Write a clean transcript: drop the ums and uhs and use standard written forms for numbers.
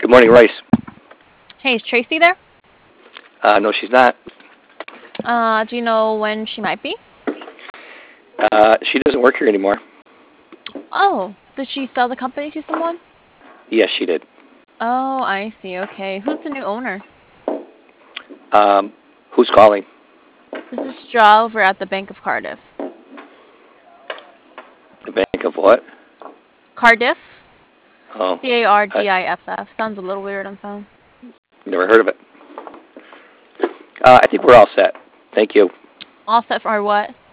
Good morning, Rice. Hey, is Tracy there? No, she's not. Do you know when she might be? She doesn't work here anymore. Oh, did she sell the company to someone? Yes, she did. Oh, I see. Okay. Who's the new owner? Who's calling? This is Straw over at the Bank of Cardiff. The Bank of what? Cardiff? Oh, I Cardiff. Sounds a little weird on the phone. never heard of it. I think we're all set. Thank you. All set for what?